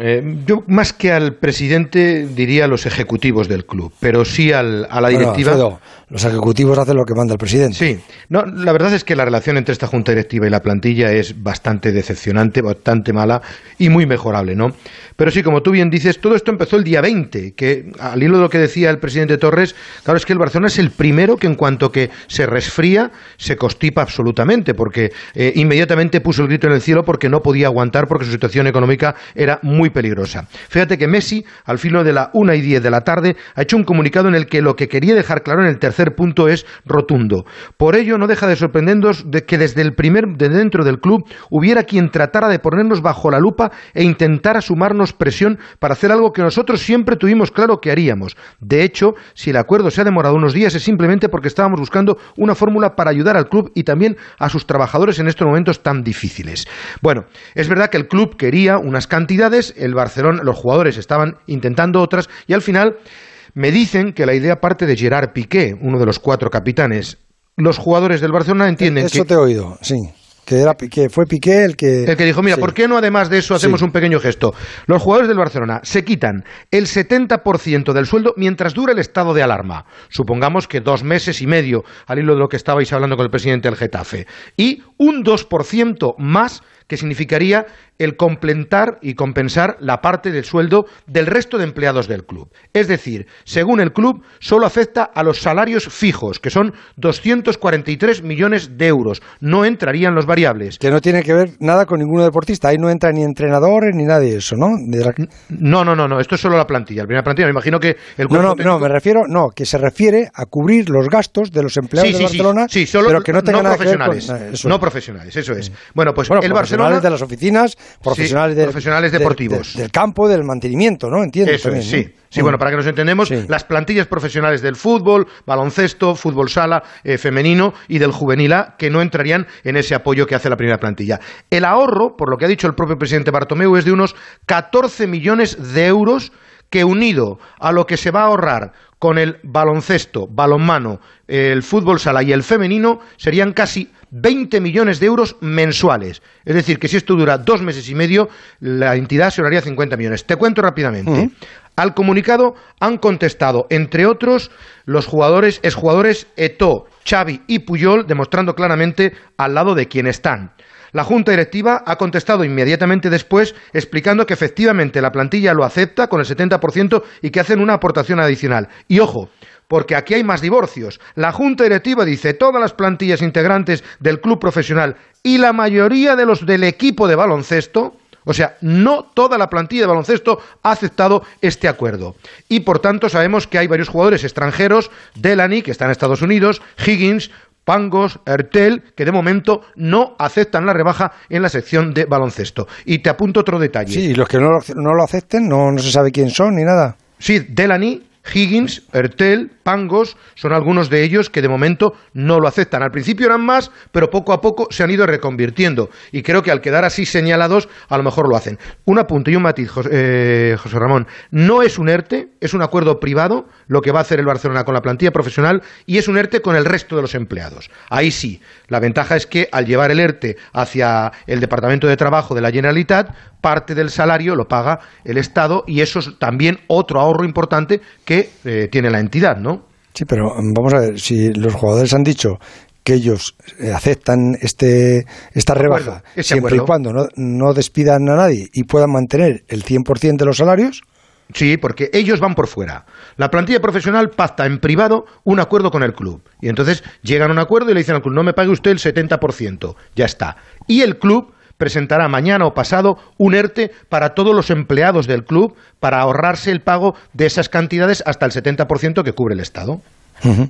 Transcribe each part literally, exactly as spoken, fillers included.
eh, yo más que al presidente diría a los ejecutivos del club, pero sí al, a la directiva. Bueno, Alfredo, los ejecutivos hacen lo que manda el presidente. Sí, no, la verdad es que la relación entre esta junta directiva y la plantilla es bastante decepcionante, bastante mala y muy mejorable, ¿no? Pero sí, como tú bien dices, todo esto empezó el día veinte, que al hilo de lo que decía el presidente Torres, claro, es que el Barcelona es el primero que en cuanto que se resfría, se constipa absolutamente, porque eh, inmediatamente puso el grito en el cielo porque no podía aguantar, porque su situación económica era muy peligrosa. Fíjate que Messi, al filo de la una y diez de la tarde, ha hecho un comunicado en el que lo que quería dejar claro en el tercer punto es rotundo. Por ello, no deja de sorprendernos de que desde el primer, de dentro del club, hubiera quien tratara de ponernos bajo la lupa e intentara sumarnos presión para hacer algo que nosotros siempre tuvimos claro que haríamos. De hecho, si el acuerdo se ha demorado unos días es simplemente porque estábamos buscando una fórmula para ayudar al club y también a sus trabajadores en estos momentos tan difíciles. Bueno, es verdad que el club quería unas cantidades, el Barcelona, los jugadores estaban intentando otras y al final me dicen que la idea parte de Gerard Piqué, uno de los cuatro capitanes. Los jugadores del Barcelona entienden Eso que... Eso te he oído, sí. Que, era, que fue Piqué el que... El que dijo, mira, sí. ¿por qué no además de eso hacemos sí. un pequeño gesto? Los jugadores del Barcelona se quitan el setenta por ciento del sueldo mientras dura el estado de alarma. Supongamos que dos meses y medio, al hilo de lo que estabais hablando con el presidente del Getafe. Y un dos por ciento más, que significaría el complementar y compensar la parte del sueldo del resto de empleados del club. Es decir, según el club, solo afecta a los salarios fijos, que son doscientos cuarenta y tres millones de euros. No entrarían los variables. Que no tiene que ver nada con ninguno deportista. Ahí no entra ni entrenadores ni nada de eso, ¿no? De la... No, no, no, no. Esto es solo la plantilla. La primera plantilla, me imagino que el No, no, técnico... no, me refiero, no, que se refiere a cubrir los gastos de los empleados sí, sí, de Barcelona, sí, sí, solo, pero que no tengan no nada profesionales, que ver con... Eso no es. profesionales, eso es. Bueno, pues bueno, el profesionales Barcelona... de las oficinas, profesionales, sí, de, profesionales deportivos. De, de, del campo, del mantenimiento, ¿no? Entiendo. Eso también, es, ¿no? sí. Sí, bueno, para que nos entendemos, sí. Las plantillas profesionales del fútbol, baloncesto, fútbol sala, eh, femenino y del juvenil A, que no entrarían en ese apoyo que hace la primera plantilla. El ahorro, por lo que ha dicho el propio presidente Bartomeu, es de unos catorce millones de euros que, unido a lo que se va a ahorrar con el baloncesto, balonmano, el fútbol sala y el femenino, serían casi veinte millones de euros mensuales. Es decir, que si esto dura dos meses y medio, la entidad se ahorraría cincuenta millones. Te cuento rápidamente. Uh-huh. Al comunicado han contestado, entre otros, los jugadores, exjugadores Eto'o, Xavi y Puyol, demostrando claramente al lado de quién están. La Junta Directiva ha contestado inmediatamente después, explicando que efectivamente la plantilla lo acepta con el setenta por ciento y que hacen una aportación adicional. Y ojo, porque aquí hay más divorcios. La Junta Directiva dice todas las plantillas integrantes del club profesional y la mayoría de los del equipo de baloncesto, o sea, no toda la plantilla de baloncesto ha aceptado este acuerdo. Y por tanto sabemos que hay varios jugadores extranjeros, Delaney, que está en Estados Unidos, Higgins, Pangos, Ertel, que de momento no aceptan la rebaja en la sección de baloncesto. Y te apunto otro detalle. Sí, y los que no, no lo acepten, no, no se sabe quién son ni nada. Sí, Delaney, Higgins, Ertel, Pangos, son algunos de ellos que de momento no lo aceptan. Al principio eran más, pero poco a poco se han ido reconvirtiendo. Y creo que al quedar así señalados, a lo mejor lo hacen. Un apunte y un matiz, José, eh, José Ramón. No es un ERTE, es un acuerdo privado, lo que va a hacer el Barcelona con la plantilla profesional, y es un ERTE con el resto de los empleados. Ahí sí, la ventaja es que al llevar el ERTE hacia el Departamento de Trabajo de la Generalitat, parte del salario lo paga el Estado, y eso es también otro ahorro importante que eh, tiene la entidad, ¿no? Sí, pero vamos a ver, si los jugadores han dicho que ellos aceptan este esta rebaja, acuerdo, siempre acuerdo. y cuando no, no despidan a nadie y puedan mantener el cien por ciento de los salarios... Sí, porque ellos van por fuera. La plantilla profesional pacta en privado un acuerdo con el club. Y entonces llegan a un acuerdo y le dicen al club, no me pague usted el setenta por ciento. Ya está. Y el club presentará mañana o pasado un ERTE para todos los empleados del club para ahorrarse el pago de esas cantidades hasta el setenta por ciento que cubre el Estado. Uh-huh.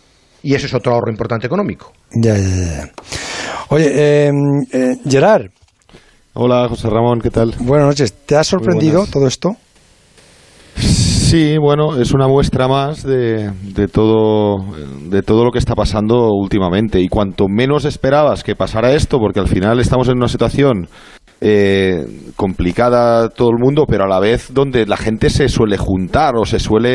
Y ese es otro ahorro importante económico. Ya, ya, ya. Oye, eh, eh, Gerard. Hola, José Ramón, ¿qué tal? Buenas noches. ¿Te ha sorprendido todo esto? Sí, bueno, es una muestra más de, de todo de todo lo que está pasando últimamente. Y cuanto menos esperabas que pasara esto, porque al final estamos en una situación eh, complicada todo el mundo, pero a la vez donde la gente se suele juntar o se suele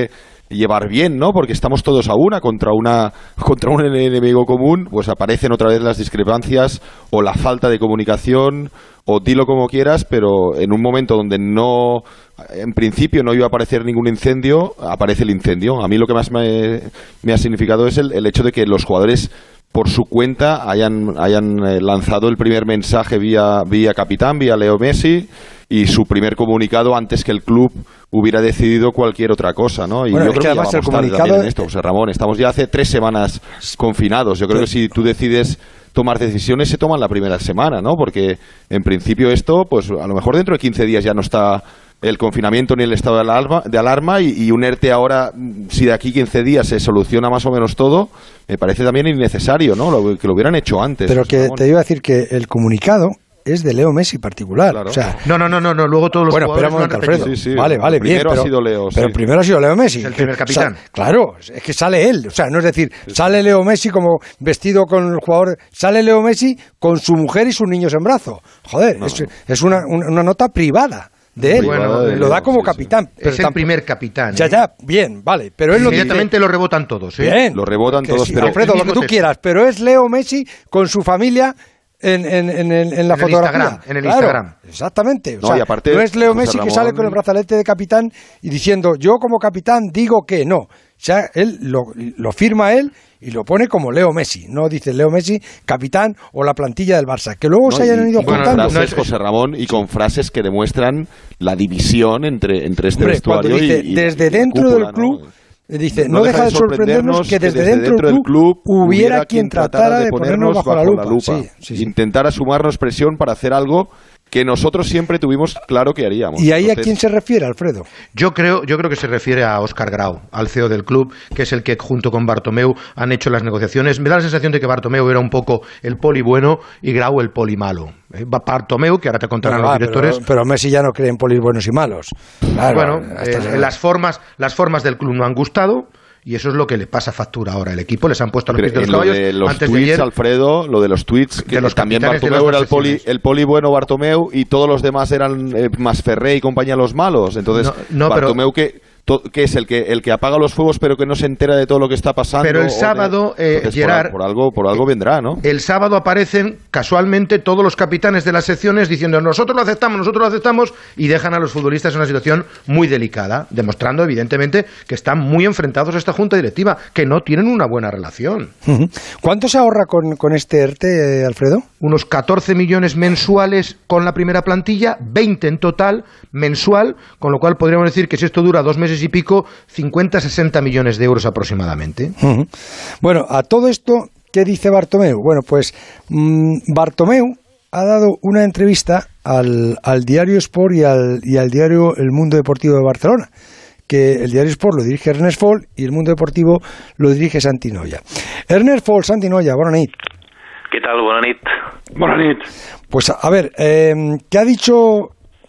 llevar bien, ¿no? Porque estamos todos a una contra una contra un enemigo común, pues aparecen otra vez las discrepancias o la falta de comunicación, o dilo como quieras, pero en un momento donde no, en principio no iba a aparecer ningún incendio, aparece el incendio. A mí lo que más me, me ha significado es el, el hecho de que los jugadores por su cuenta hayan, hayan lanzado el primer mensaje vía, vía capitán, vía Leo Messi, y su primer comunicado antes que el club hubiera decidido cualquier otra cosa, ¿no? Y bueno, yo es creo que que además ya el vamos tarde comunicado también en esto, José Ramón. Estamos ya hace tres semanas confinados. Yo creo que si tú decides tomar decisiones, se toman la primera semana, ¿no? Porque en principio esto, pues a lo mejor dentro de quince días ya no está el confinamiento ni el estado de alarma, de alarma y, y un ERTE ahora, si de aquí quince días se soluciona más o menos todo, me parece también innecesario, ¿no? Lo, que lo hubieran hecho antes. Pero que te iba a decir que el comunicado es de Leo Messi particular. Claro. O sea, no, no, no, no, no, luego todos los bueno, jugadores espera un momento, Alfredo. Sí, sí, vale, vale, bien. Primero pero, ha sido Leo. Pero sí. primero ha sido Leo Messi. Es el primer capitán. O sea, claro, es que sale él. O sea, no es decir, sí, sale Leo Messi como vestido con el jugador. Sale Leo Messi con su mujer y sus niños en brazo. Joder, no, es, no. es una, una, una nota privada de él. Bueno, lo da como sí, capitán. Sí. Pero es el tampoco, primer capitán. Ya, ya, bien, vale. Pero él lo inmediatamente lo rebotan todos. ¿eh? Bien. Lo rebotan todos. Sí, pero Alfredo, lo que tú quieras, pero es Leo Messi con su familia. En, en, en, el, en la en fotografía. El Instagram, en el claro, Instagram. Exactamente. O no, sea, y aparte, no es Leo Messi Ramón, que sale con el brazalete de capitán y diciendo, yo como capitán digo que no. O sea, él lo, lo firma él y lo pone como Leo Messi. No dice Leo Messi, capitán o la plantilla del Barça. Que luego no, se hayan ido y, bueno, juntando. Frases, José Ramón, y con frases que demuestran la división entre, entre este Hombre, vestuario dice, y, y desde y dentro cúpula, del club... ¿no? Dice, no, no deja de sorprendernos que desde, desde dentro, dentro del club, club hubiera quien tratara de ponernos bajo, bajo la lupa. La lupa. Sí, sí, sí. Intentara sumarnos presión para hacer algo que nosotros siempre tuvimos claro que haríamos. ¿Y ahí Entonces, a quién se refiere, Alfredo? Yo creo, yo creo que se refiere a Óscar Grau, al C E O del club, que es el que junto con Bartomeu han hecho las negociaciones. Me da la sensación de que Bartomeu era un poco el poli bueno y Grau el poli malo. ¿Eh? Bartomeu, que ahora te contarán no, los directores... Pero, pero Messi ya no cree en polis buenos y malos. Claro, bueno, eh, las, formas, las formas del club no han gustado... Y eso es lo que le pasa factura ahora al equipo. Les han puesto a los pies de los caballos. De los antes tweets, de ayer, Alfredo, lo de los tweets, que de los también Bartomeu era el poli, el poli bueno Bartomeu y todos los demás eran eh, Masferré y compañía los malos. Entonces, no, no, Bartomeu pero, que... que es el que el que apaga los fuegos pero que no se entera de todo lo que está pasando. Pero el sábado, de, eh, Gerard, por, por algo por algo vendrá, ¿no? El sábado aparecen casualmente todos los capitanes de las secciones diciendo nosotros lo aceptamos, nosotros lo aceptamos y dejan a los futbolistas en una situación muy delicada, demostrando evidentemente que están muy enfrentados a esta junta directiva, que no tienen una buena relación. ¿Cuánto se ahorra con, con este ERTE, Alfredo? Unos catorce millones mensuales con la primera plantilla, veinte en total mensual, con lo cual podríamos decir que si esto dura dos meses y pico, cincuenta a sesenta millones de euros aproximadamente. Uh-huh. Bueno, a todo esto, ¿qué dice Bartomeu? Bueno, pues mmm, Bartomeu ha dado una entrevista al, al diario Sport y al, y al diario El Mundo Deportivo de Barcelona, que el diario Sport lo dirige Ernest Fol y el Mundo Deportivo lo dirige Santi Noia. Ernest Fol, Santi Noia, buena nit. ¿Qué tal? Buena nit. Buena nit. Pues a ver, eh, ¿qué ha dicho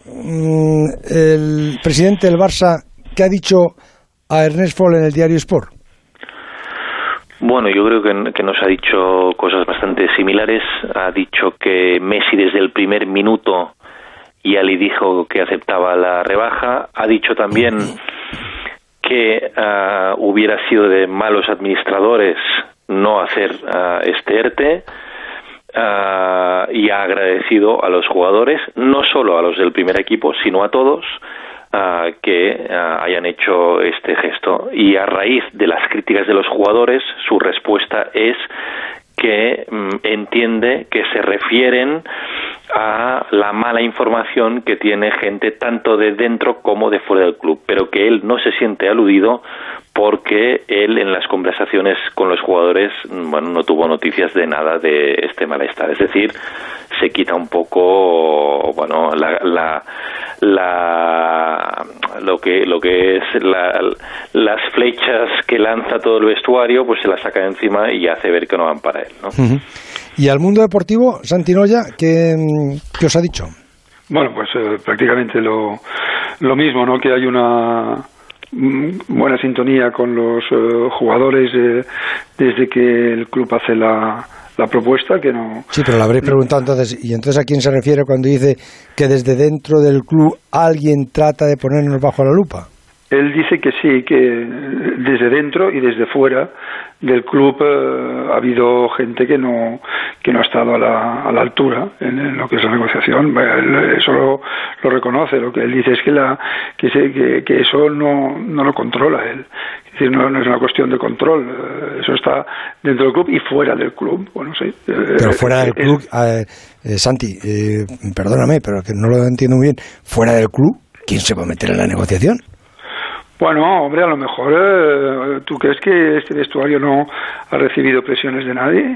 mmm, el presidente del Barça? ¿Qué ha dicho a Ernest Fol en el diario Sport? Bueno, yo creo que, que nos ha dicho cosas bastante similares. Ha dicho que Messi desde el primer minuto ya le dijo que aceptaba la rebaja. Ha dicho también que uh, hubiera sido de malos administradores no hacer uh, este ERTE. Uh, y ha agradecido a los jugadores, no solo a los del primer equipo, sino a todos, Uh, que uh, hayan hecho este gesto. Y a raíz de las críticas de los jugadores, su respuesta es que mm, entiende que se refieren a la mala información que tiene gente tanto de dentro como de fuera del club, pero que él no se siente aludido porque él en las conversaciones con los jugadores, bueno, no tuvo noticias de nada de este malestar. Es decir, se quita un poco, bueno, la, la, la lo que lo que es la, las flechas que lanza todo el vestuario, pues se las saca de encima y hace ver que no van para él, ¿no? Uh-huh. Y al Mundo Deportivo, Santi Noia, ¿qué, qué os ha dicho? Bueno, pues eh, prácticamente lo, lo mismo, ¿no? Que hay una buena sintonía con los eh, jugadores eh, desde que el club hace la, la propuesta, que no... Sí, pero le habréis preguntado entonces, ¿y entonces a quién se refiere cuando dice que desde dentro del club alguien trata de ponernos bajo la lupa? él dice que sí, que desde dentro y desde fuera del club eh, ha habido gente que no que no ha estado a la, a la altura en, en lo que es la negociación. Él, eso lo, lo reconoce. Lo que él dice es que la que, se, que, que eso no, no lo controla él. Es decir, no, no es una cuestión de control. Eh, eso está dentro del club y fuera del club. Bueno, sí. Eh, pero fuera del club, eh, eh, Santi, eh, perdóname, pero que no lo entiendo muy bien. Fuera del club, ¿quién se va a meter en la negociación? Bueno, hombre, a lo mejor, eh, ¿tú crees que este vestuario no ha recibido presiones de nadie?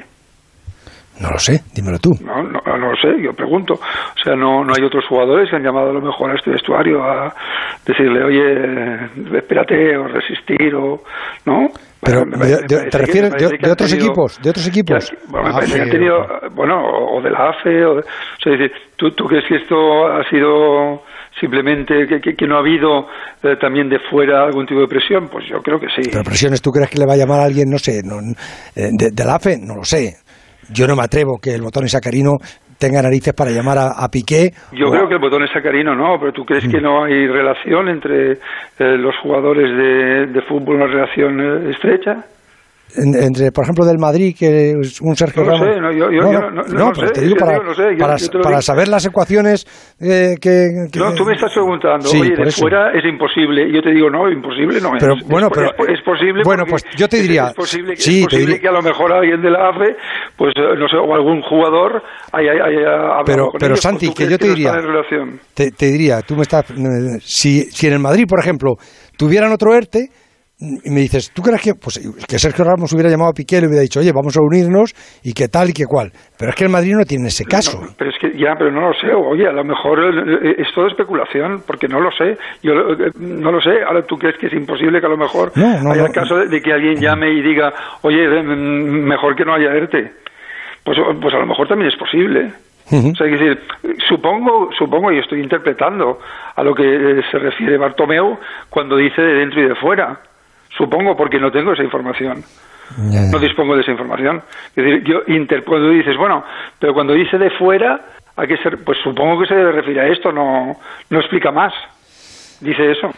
No lo sé, dímelo tú. No, no, no lo sé, yo pregunto. O sea, no, no hay otros jugadores que han llamado a lo mejor a este vestuario a decirle, oye, espérate, o resistir, o... ¿no? Pero, me, me, ¿te me refieres que, de, de otros tenido, equipos? ¿De otros equipos? Que, bueno, me parece que han tenido, bueno, o, o de la A F E, o, de, o sea, es decir, ¿tú, ¿tú crees que esto ha sido simplemente que, que, que no ha habido eh, también de fuera algún tipo de presión? Pues yo creo que sí. Pero presiones, ¿tú crees que le va a llamar a alguien, no sé, no, de, de la A F E? No lo sé. Yo no me atrevo que el Botón Sacarino tenga narices para llamar a, a Piqué. Yo o... creo que el Botón Sacarino no, pero ¿tú crees mm. que no hay relación entre eh, los jugadores de, de fútbol, una relación eh, estrecha? Entre, por ejemplo, del Madrid, que es un Sergio no Ramos. Sé, no, yo, yo, no, yo no, no, no, no, no pero sé, te digo para, no sé, yo, para, yo para saber las ecuaciones eh, que, que. No, tú me estás preguntando, sí, oye, de eso. Fuera es imposible. Yo te digo, no, imposible no pero, es. Bueno, es, pero, es, es posible. Bueno, pues yo te diría. Es posible, sí, es posible diría, que a lo mejor alguien de la A F E, pues no sé, o algún jugador haya, haya, haya hablado pero, con pero ellos. Santi, que yo te que diría. No te, te diría, tú me estás. Si, si en el Madrid, por ejemplo, tuvieran otro ERTE. Y me dices, ¿tú crees que, pues, que Sergio Ramos hubiera llamado a Piqué y le hubiera dicho, oye, vamos a unirnos y qué tal y qué cual? Pero es que el Madrid no tiene ese caso. No, pero es que ya, pero no lo sé. Oye, a lo mejor es todo especulación, porque no lo sé. Yo no lo sé. Ahora tú crees que es imposible que a lo mejor no, no, haya no, el caso de, de que alguien llame y diga, oye, mejor que no haya ERTE. Pues, pues a lo mejor también es posible. Uh-huh. O sea, es decir, supongo, supongo y estoy interpretando a lo que se refiere Bartomeu cuando dice de dentro y de fuera. Supongo, porque no tengo esa información. Yeah. No dispongo de esa información. Es decir, yo inter, cuando dices, bueno, pero cuando dice de fuera, ¿a qué ser? Pues supongo que se debe referir a esto, no, no explica más. Dice eso.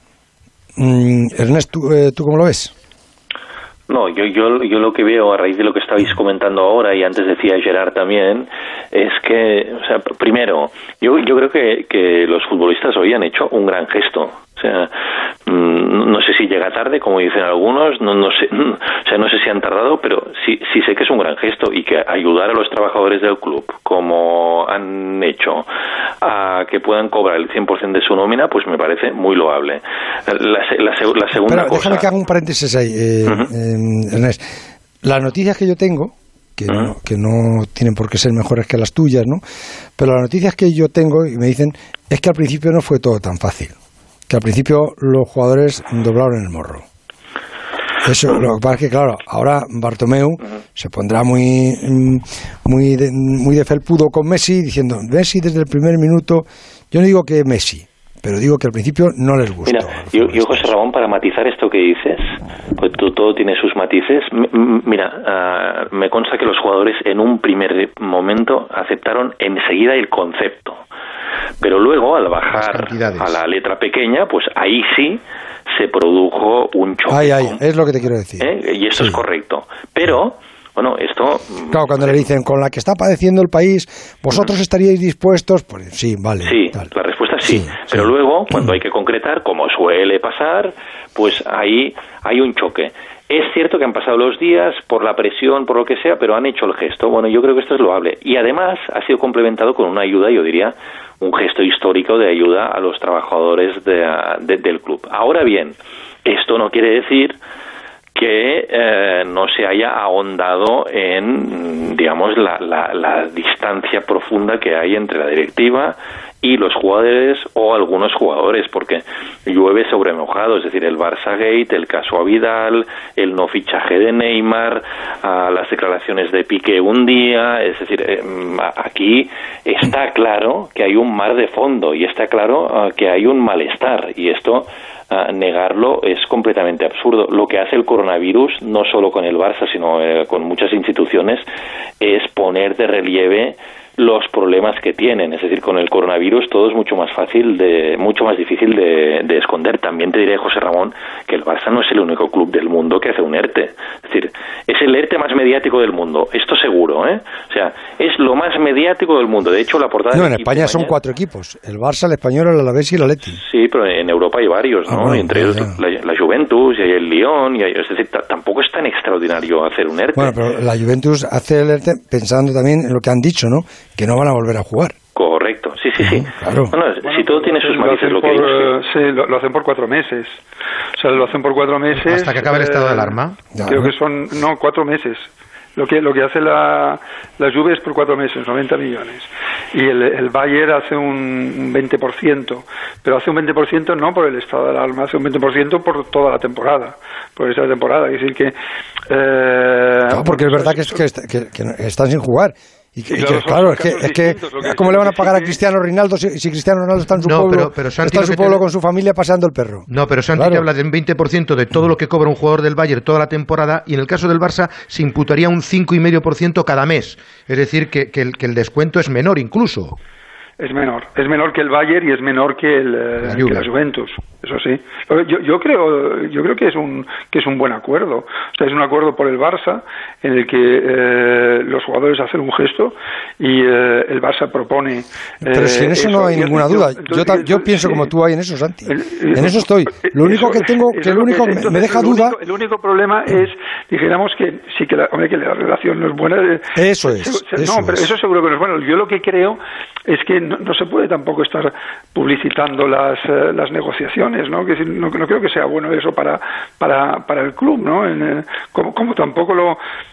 Mm, Ernest, ¿tú, eh, ¿tú cómo lo ves? No, yo, yo, yo lo que veo a raíz de lo que estabais comentando ahora, y antes decía Gerard también, es que, o sea, primero, yo, yo creo que, que los futbolistas hoy han hecho un gran gesto. O sea, no sé si llega tarde, como dicen algunos, no, no sé, o sea, no sé si han tardado, pero sí, sí sé que es un gran gesto, y que ayudar a los trabajadores del club, como han hecho, a que puedan cobrar el cien por ciento de su nómina, pues me parece muy loable. La, la, la segunda pero cosa... Déjame que haga un paréntesis ahí, eh, uh-huh. eh, Ernest. Las noticias que yo tengo, que, uh-huh. no, que no tienen por qué ser mejores que las tuyas, ¿no? Pero las noticias que yo tengo, y me dicen, es que al principio no fue todo tan fácil. Que al principio los jugadores doblaron el morro. Eso, lo que pasa es que, claro, ahora Bartomeu uh-huh. se pondrá muy muy de, muy de felpudo con Messi, diciendo, Messi desde el primer minuto, yo no digo que Messi, pero digo que al principio no les gustó. Mira, yo, yo, José Ramón, para matizar esto que dices, pues tú, todo tiene sus matices. M- mira, uh, me consta que los jugadores en un primer momento aceptaron enseguida el concepto. Pero luego, al bajar a la letra pequeña, pues ahí sí se produjo un choque. Ay, ay, es lo que te quiero decir. ¿Eh? Y esto sí. es correcto. Pero, bueno, esto... Claro, cuando le dicen, con la que está padeciendo el país, ¿vosotros estaríais dispuestos? Pues sí, vale. Sí, tal. La respuesta es sí. sí pero sí. luego, cuando hay que concretar, como suele pasar, pues ahí hay un choque. Es cierto que han pasado los días por la presión, por lo que sea, pero han hecho el gesto. Bueno, yo creo que esto es loable. Y además ha sido complementado con una ayuda, yo diría, un gesto histórico de ayuda a los trabajadores de, de, del club. Ahora bien, esto no quiere decir que eh, no se haya ahondado en, digamos, la, la, la distancia profunda que hay entre la directiva y los jugadores o algunos jugadores, porque llueve sobre mojado, es decir, el Barça Gate, el caso a Vidal, el no fichaje de Neymar, a las declaraciones de Piqué un día, es decir, eh, aquí está claro que hay un mar de fondo y está claro uh, que hay un malestar, y esto uh, negarlo es completamente absurdo. Lo que hace el coronavirus, no solo con el Barça, sino eh, con muchas instituciones, es poner de relieve los problemas que tienen. Es decir, con el coronavirus todo es mucho más fácil, de mucho más difícil de, de esconder. También te diré, José Ramón, que el Barça no es el único club del mundo que hace un ERTE. Es decir, es el ERTE más mediático del mundo, esto seguro, ¿eh? O sea, es lo más mediático del mundo. De hecho, la portada... No, en España son mañana... cuatro equipos, el Barça, el Español, el Alavés y el Atleti. Sí, pero en Europa hay varios, ¿no? Ah, bueno, entre ellos la, la Juventus y el Lyon, y hay, es decir, t- tampoco es tan extraordinario hacer un ERTE. Bueno, pero la Juventus hace el ERTE pensando también en lo que han dicho, ¿no? Que no van a volver a jugar. Correcto, sí, sí, sí. Claro. Bueno, bueno, si todo tiene sus matices, lo, lo que por, digo, sí, lo, lo hacen por cuatro meses. O sea, lo hacen por cuatro meses. Hasta que acabe el estado de alarma. Eh, creo que son, no, cuatro meses. Lo que lo que hace la, la Juve es por cuatro meses, noventa millones. Y el, el Bayern hace un veinte por ciento. Pero hace un veinte por ciento no por el estado de alarma, hace un veinte por ciento por toda la temporada. Por esa temporada. Es decir que... Eh, no, porque es verdad que, es, que, que, que están sin jugar. Y que, y claro, y que, claro es que, es que, que ¿cómo le van a pagar a Cristiano Ronaldo si, si Cristiano Ronaldo está en su no, pueblo, pero, pero Santi, está en su pueblo te... con su familia paseando el perro? No, pero Santi claro. te habla del veinte por ciento de todo lo que cobra un jugador del Bayern toda la temporada, y en el caso del Barça se imputaría un cinco coma cinco por ciento cada mes. Es decir, que, que, el, que el descuento es menor incluso. Es menor, es menor que el Bayern y es menor que, el, la, que la Juventus, eso sí. Yo, yo creo, yo creo que es un que es un buen acuerdo. O sea, es un acuerdo por el Barça en el que eh, los jugadores hacen un gesto y eh, el Barça propone. Eh, Pero si en eso, eso no hay ninguna duda. Entonces, yo, entonces, yo pienso sí. como tú hay en eso, Santi. El, el, en eso estoy. Lo único eso, que tengo, que lo único que entonces, me deja el duda. Único, el único problema es, dijéramos que sí que la, hombre, que la relación no es buena. Eso es. Se, se, eso no, pero es. eso seguro que no es bueno. Yo lo que creo es que no, no se puede tampoco estar publicitando las eh, las negociaciones, ¿no? Que no, no creo que sea bueno eso para para para el club, ¿no? En, eh, como, como tampoco lo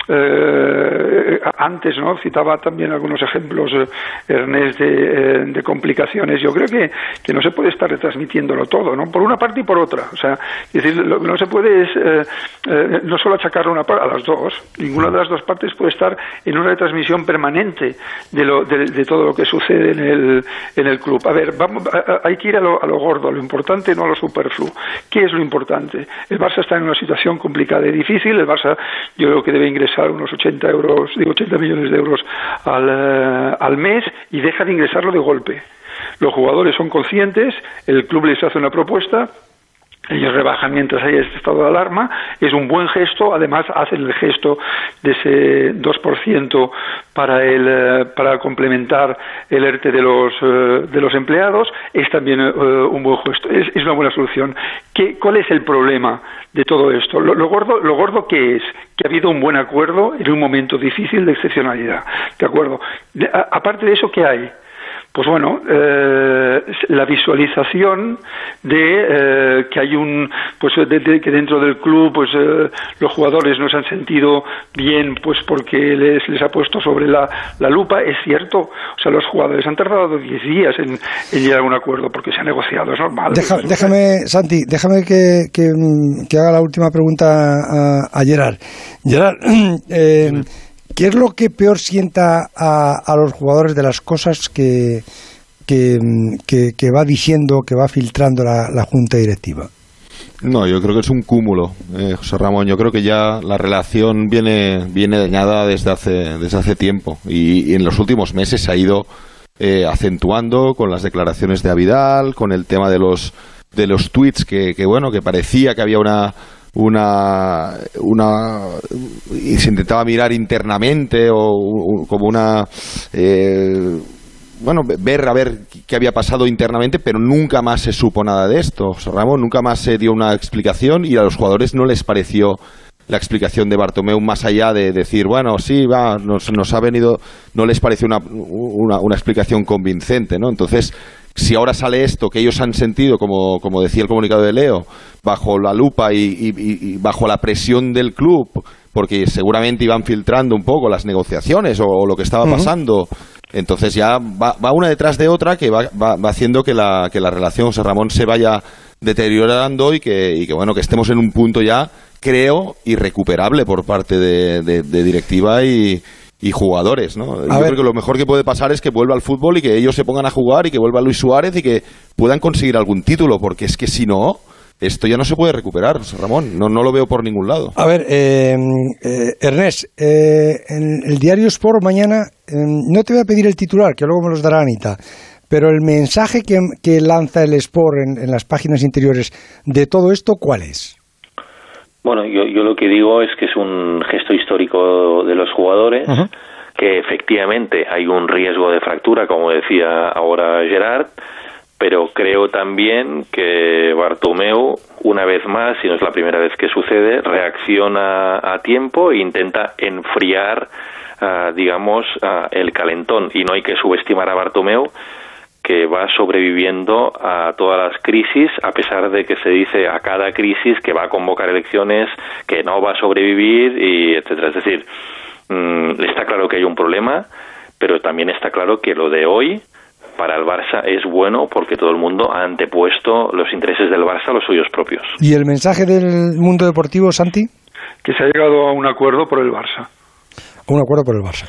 eh, antes, ¿no? Citaba también algunos ejemplos eh, Ernest de, eh, de complicaciones. Yo creo que, que no se puede estar retransmitiéndolo todo, ¿no? Por una parte y por otra. O sea, es decir, lo que no se puede es eh, eh, no solo achacar una parte, a las dos. Ninguna de las dos partes puede estar en una retransmisión permanente de lo de, de todo lo que sucede en el en el club. A ver, vamos, a, hay que ir a lo, a lo gordo, a lo importante, no a lo superfluo. ¿Qué es lo importante? El Barça está en una situación complicada y difícil. El Barça, yo creo que debe ingresar unos ochenta euros, digo ochenta millones de euros al, uh, al mes, y deja de ingresarlo de golpe. Los jugadores son conscientes, el club les hace una propuesta, ellos rebajan mientras haya este estado de alarma, es un buen gesto, además hacen el gesto de ese dos por ciento para el para complementar el ERTE de los de los empleados, es también uh, un buen gesto, es, es una buena solución. ¿Qué, ¿Cuál es el problema de todo esto? Lo, lo gordo lo gordo que es que ha habido un buen acuerdo en un momento difícil de excepcionalidad, ¿de acuerdo? De, a, aparte de eso, ¿qué hay? Pues bueno, eh, la visualización de eh, que hay un, pues de, de, que dentro del club, pues eh, los jugadores no se han sentido bien, pues porque les les ha puesto sobre la, la lupa, es cierto. O sea, los jugadores han tardado diez días en, en llegar a un acuerdo porque se ha negociado, es normal. Deja, déjame, Santi, déjame que, que, que haga la última pregunta a, a Gerard. Gerard, eh, ¿qué es lo que peor sienta a, a los jugadores de las cosas que, que, que, que va diciendo, que va filtrando la, la Junta Directiva? No, yo creo que es un cúmulo, eh, José Ramón. Yo creo que ya la relación viene, viene dañada desde hace, desde hace tiempo, y, y en los últimos meses se ha ido eh, acentuando con las declaraciones de Abidal, con el tema de los, de los tweets que, que, bueno, que parecía que había una... una una y se intentaba mirar internamente o, o como una eh, bueno, ver a ver qué había pasado internamente, pero nunca más se supo nada de esto, José Ramón, nunca más se dio una explicación, y a los jugadores no les pareció la explicación de Bartomeu, más allá de decir, bueno, sí, va, nos, nos ha venido, no les pareció una, una, una explicación convincente, ¿no? Entonces, si ahora sale esto que ellos han sentido, como, como decía el comunicado de Leo, bajo la lupa y, y, y bajo la presión del club, porque seguramente iban filtrando un poco las negociaciones o, o lo que estaba pasando, uh-huh. Entonces ya va, va una detrás de otra que va, va, va haciendo que la, que la relación, José Ramón, se vaya deteriorando y que, y que, bueno, que estemos en un punto ya, creo, irrecuperable por parte de, de, de directiva y... y jugadores, ¿no? A Yo ver. creo que lo mejor que puede pasar es que vuelva al fútbol y que ellos se pongan a jugar y que vuelva Luis Suárez y que puedan conseguir algún título, porque es que si no, esto ya no se puede recuperar, Ramón, no, no lo veo por ningún lado. A ver, eh, eh, Ernest, eh, en el diario Sport mañana, eh, no te voy a pedir el titular, que luego me los dará Anita, pero el mensaje que, que lanza el Sport en, en las páginas interiores de todo esto, ¿cuál es? Bueno, yo, yo lo que digo es que es un gesto histórico de los jugadores, uh-huh. que efectivamente hay un riesgo de fractura, como decía ahora Gerard, pero creo también que Bartomeu, una vez más, y no es la primera vez que sucede, reacciona a tiempo e intenta enfriar, uh, digamos, uh, el calentón. Y no hay que subestimar a Bartomeu, que va sobreviviendo a todas las crisis, a pesar de que se dice a cada crisis que va a convocar elecciones, que no va a sobrevivir, y etcétera. Es decir, mmm, está claro que hay un problema, pero también está claro que lo de hoy para el Barça es bueno porque todo el mundo ha antepuesto los intereses del Barça a los suyos propios. ¿Y el mensaje del mundo deportivo, Santi? Que se ha llegado a un acuerdo por el Barça. Un acuerdo por el Barça.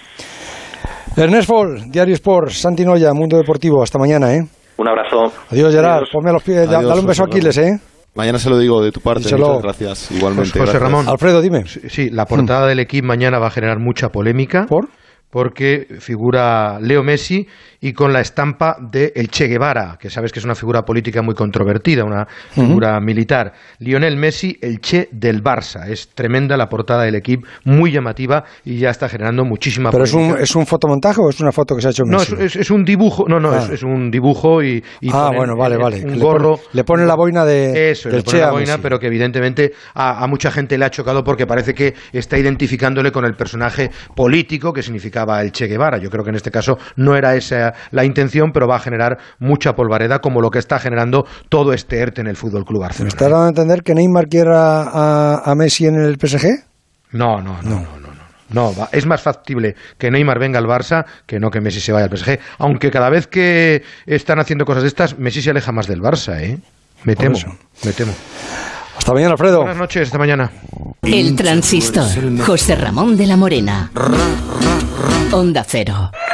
Ernest Fall, Diario Sport, Santi Noya, Mundo Deportivo. Hasta mañana, ¿eh? Un abrazo. Adiós, Gerard. Adiós. Ponme a los pies. Adiós, dale un beso a Aquiles, ¿eh? Mañana se lo digo de tu parte. Díselo. Muchas gracias. Igualmente. José gracias. Ramón. Alfredo, dime. Sí, la portada hmm. del equipo mañana va a generar mucha polémica. ¿Por? Porque figura Leo Messi y con la estampa de el Che Guevara, que sabes que es una figura política muy controvertida, una figura uh-huh. militar. Lionel Messi, el Che del Barça. Es tremenda la portada del equipo, muy llamativa y ya está generando muchísima ¿Pero polémica. ¿Pero es un, es un fotomontaje o es una foto que se ha hecho Messi? No, es, es, es un dibujo, no, no, ah. es, es un dibujo y, y ah, bueno, vale, el, vale. un le gorro. Pone, le pone la boina de Eso, del le pone Che la a boina, Messi. pero que evidentemente a, a mucha gente le ha chocado porque parece que está identificándole con el personaje político que significaba el Che Guevara. Yo creo que en este caso no era esa la intención, pero va a generar mucha polvareda, como lo que está generando todo este ERTE en el Fútbol Club Barcelona. ¿Me estás dando a entender que Neymar quiera a, a Messi en el P S G? No, no, no, no, no. no, no. no va. Es más factible que Neymar venga al Barça que no que Messi se vaya al P S G. Aunque cada vez que están haciendo cosas de estas, Messi se aleja más del Barça, ¿eh? Me temo, me temo. Hasta mañana, Alfredo. Buenas noches, hasta mañana. El Transistor. José Ramón de la Morena. Onda Cero.